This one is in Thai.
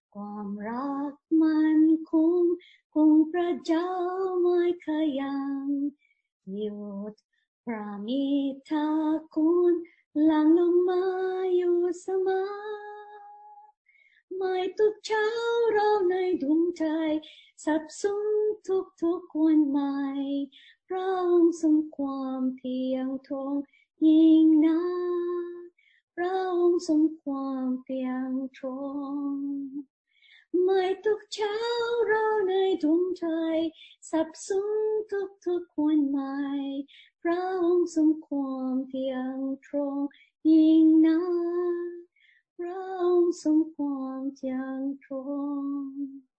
ความรักมันคงพระเจ้าไม่เคยยังหยุดพระมิตรคุณหลั่งลงมาอยู่เสมอไม่ทุกเช้าเราในดวงใจสับสนทุกวันใหม่พระองค์ทรงความเที่ยงตรงยิ่งนักพระองค์ทรงความเที่ยงตรงไม่ทุกเช้าเราในดวงใจสับสนทุกวันใหม่พระองค์ทรงความเที่ยงตรงยิ่งนักพระองค์ทรงความเที่ยงตรง